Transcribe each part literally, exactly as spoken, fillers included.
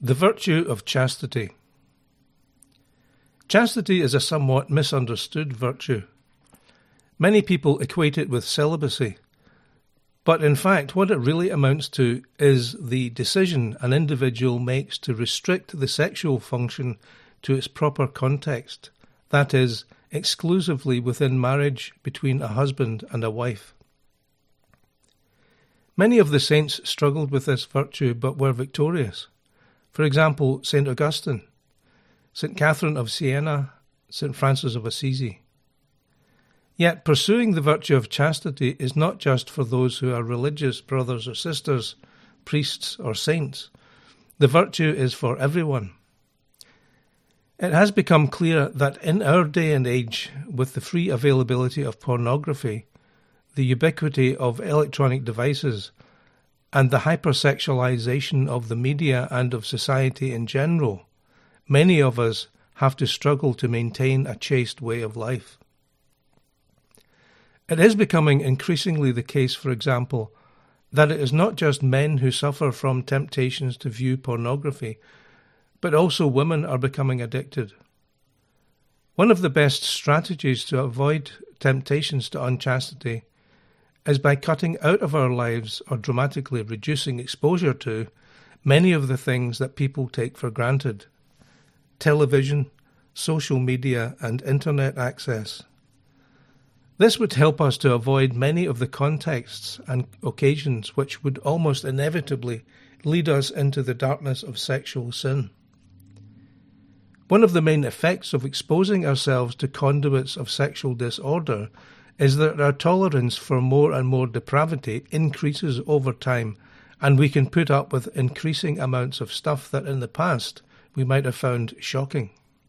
The virtue of chastity. Chastity is a somewhat misunderstood virtue. Many people equate it with celibacy, but in fact what it really amounts to is the decision an individual makes to restrict the sexual function to its proper context, that is, exclusively within marriage between a husband and a wife. Many of the saints struggled with this virtue but were victorious. For example, Saint Augustine, Saint Catherine of Siena, Saint Francis of Assisi. Yet pursuing the virtue of chastity is not just for those who are religious brothers or sisters, priests or saints. The virtue is for everyone. It has become clear that in our day and age, with the free availability of pornography, the ubiquity of electronic devices, and the hypersexualization of the media and of society in general, many of us have to struggle to maintain a chaste way of life. It is becoming increasingly the case, for example, that it is not just men who suffer from temptations to view pornography, but also women are becoming addicted. One of the best strategies to avoid temptations to unchastity is by cutting out of our lives or dramatically reducing exposure to many of the things that people take for granted: television, social media, and internet access. This would help us to avoid many of the contexts and occasions which would almost inevitably lead us into the darkness of sexual sin. One of the main effects of exposing ourselves to conduits of sexual disorder is that our tolerance for more and more depravity increases over time, and we can put up with increasing amounts of stuff that in the past we might have found shocking.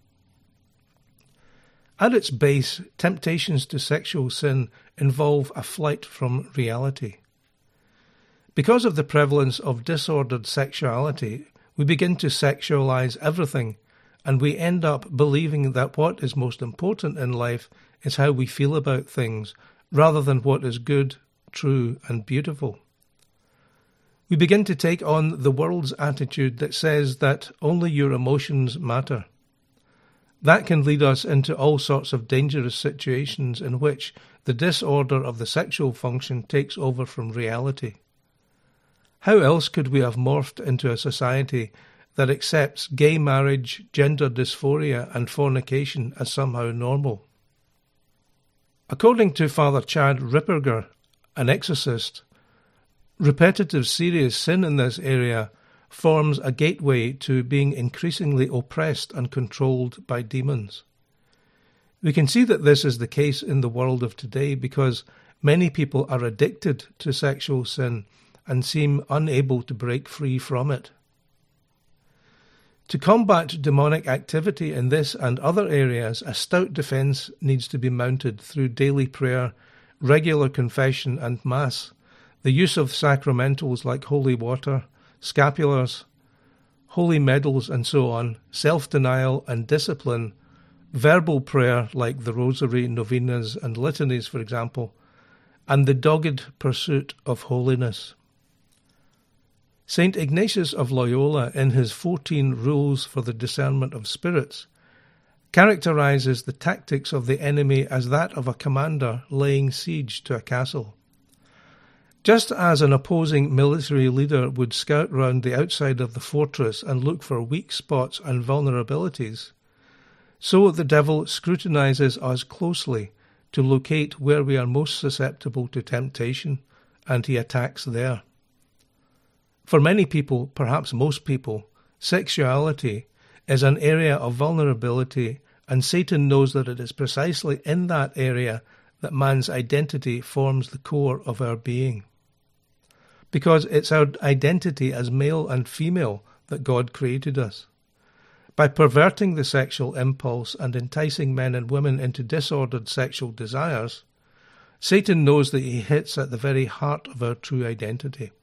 At its base, temptations to sexual sin involve a flight from reality. Because of the prevalence of disordered sexuality, we begin to sexualize everything, and we end up believing that what is most important in life is how we feel about things, rather than what is good, true, and beautiful. We begin to take on the world's attitude that says that only your emotions matter. That can lead us into all sorts of dangerous situations in which the disorder of the sexual function takes over from reality. How else could we have morphed into a society that accepts gay marriage, gender dysphoria, and fornication as somehow normal? According to Father Chad Ripperger, an exorcist, repetitive serious sin in this area forms a gateway to being increasingly oppressed and controlled by demons. We can see that this is the case in the world of today because many people are addicted to sexual sin and seem unable to break free from it. To combat demonic activity in this and other areas, a stout defence needs to be mounted through daily prayer, regular confession and Mass, the use of sacramentals like holy water, scapulars, holy medals and so on, self-denial and discipline, verbal prayer like the rosary, novenas and litanies, for example, and the dogged pursuit of holiness. Saint Ignatius of Loyola, in his fourteen Rules for the Discernment of Spirits, characterizes the tactics of the enemy as that of a commander laying siege to a castle. Just as an opposing military leader would scout round the outside of the fortress and look for weak spots and vulnerabilities, so the devil scrutinizes us closely to locate where we are most susceptible to temptation, and he attacks there. For many people, perhaps most people, sexuality is an area of vulnerability, and Satan knows that it is precisely in that area that man's identity forms the core of our being. Because it's our identity as male and female that God created us. By perverting the sexual impulse and enticing men and women into disordered sexual desires, Satan knows that he hits at the very heart of our true identity.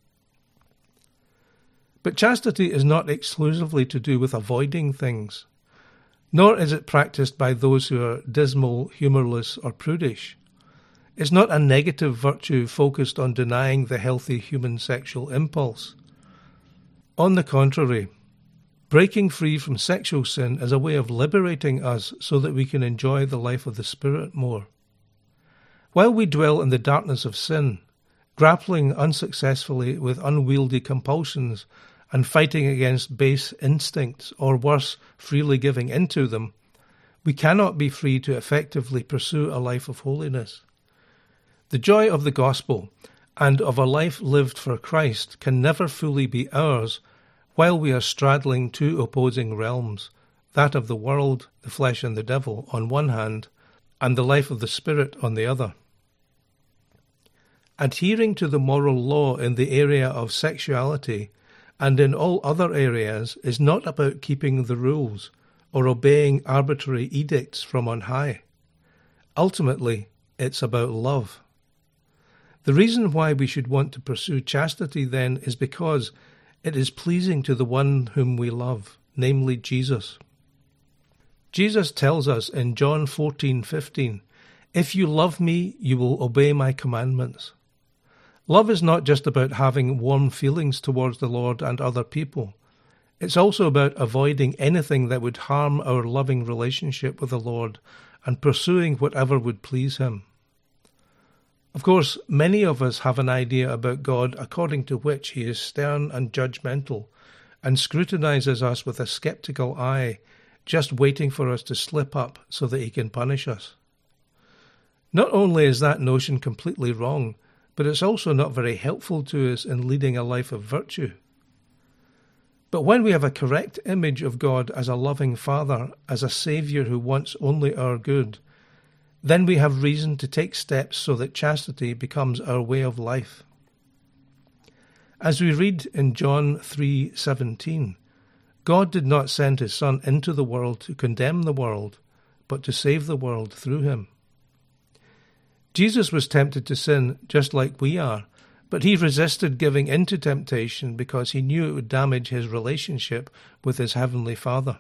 But chastity is not exclusively to do with avoiding things, nor is it practiced by those who are dismal, humourless, or prudish. It's not a negative virtue focused on denying the healthy human sexual impulse. On the contrary, Breaking free from sexual sin is a way of liberating us so that we can enjoy the life of the Spirit more. While we dwell in the darkness of sin, grappling unsuccessfully with unwieldy compulsions and fighting against base instincts, or worse, freely giving into them, we cannot be free to effectively pursue a life of holiness. The joy of the gospel and of a life lived for Christ can never fully be ours while we are straddling two opposing realms, that of the world, the flesh and the devil, on one hand, and the life of the Spirit on the other. Adhering to the moral law in the area of sexuality and in all other areas is not about keeping the rules or obeying arbitrary edicts from on high. Ultimately, it's about love. The reason why we should want to pursue chastity, then, is because it is pleasing to the one whom we love, namely Jesus. Jesus tells us in John fourteen fifteen, "If you love me, you will obey my commandments." Love is not just about having warm feelings towards the Lord and other people. It's also about avoiding anything that would harm our loving relationship with the Lord and pursuing whatever would please him. Of course, many of us have an idea about God according to which he is stern and judgmental and scrutinizes us with a skeptical eye, just waiting for us to slip up so that he can punish us. Not only is that notion completely wrong, but it's also not very helpful to us in leading a life of virtue. But when we have a correct image of God as a loving Father, as a Saviour who wants only our good, then we have reason to take steps so that chastity becomes our way of life. As we read in John three seventeen, God did not send his Son into the world to condemn the world, but to save the world through him. Jesus was tempted to sin just like we are, but he resisted giving into temptation because he knew it would damage his relationship with his heavenly Father.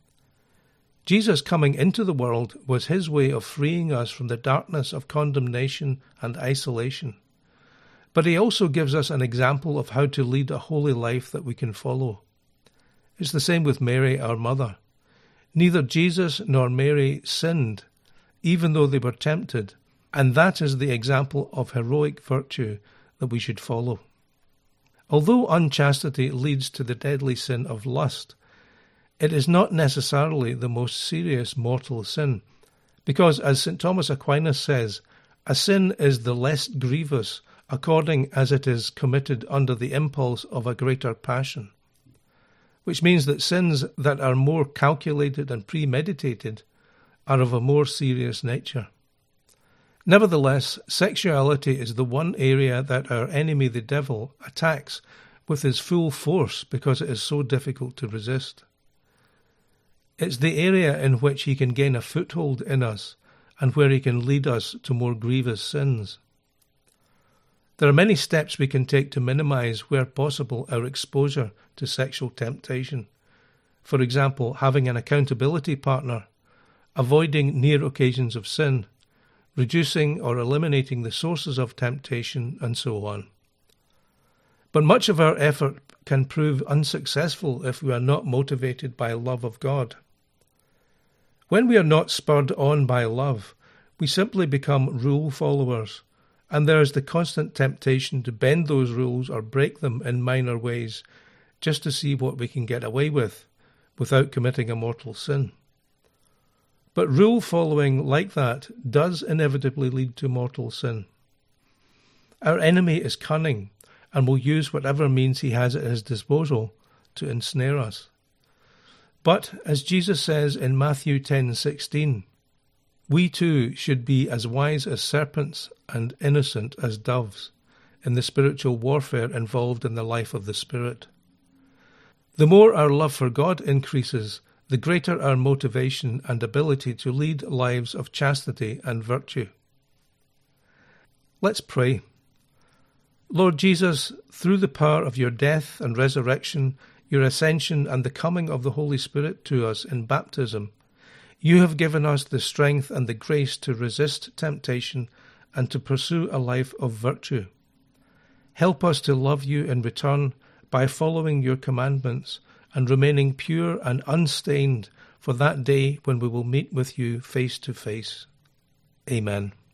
Jesus coming into the world was his way of freeing us from the darkness of condemnation and isolation. But he also gives us an example of how to lead a holy life that we can follow. It's the same with Mary, our mother. Neither Jesus nor Mary sinned, even though they were tempted, and that is the example of heroic virtue that we should follow. Although unchastity leads to the deadly sin of lust, it is not necessarily the most serious mortal sin, because, as Saint Thomas Aquinas says, a sin is the less grievous according as it is committed under the impulse of a greater passion, which means that sins that are more calculated and premeditated are of a more serious nature. Nevertheless, sexuality is the one area that our enemy the devil attacks with his full force because it is so difficult to resist. It's the area in which he can gain a foothold in us and where he can lead us to more grievous sins. There are many steps we can take to minimize, where possible, our exposure to sexual temptation. For example, having an accountability partner, avoiding near occasions of sin, reducing or eliminating the sources of temptation, and so on. But much of our effort can prove unsuccessful if we are not motivated by love of God. When we are not spurred on by love, we simply become rule followers, and there is the constant temptation to bend those rules or break them in minor ways, just to see what we can get away with, without committing a mortal sin. But rule following like that does inevitably lead to mortal sin. Our enemy is cunning and will use whatever means he has at his disposal to ensnare us. But, as Jesus says in Matthew ten sixteen, we too should be as wise as serpents and innocent as doves in the spiritual warfare involved in the life of the Spirit. The more our love for God increases, the greater our motivation and ability to lead lives of chastity and virtue. Let's pray. Lord Jesus, through the power of your death and resurrection, your ascension and the coming of the Holy Spirit to us in baptism, you have given us the strength and the grace to resist temptation and to pursue a life of virtue. Help us to love you in return by following your commandments and remaining pure and unstained for that day when we will meet with you face to face. Amen.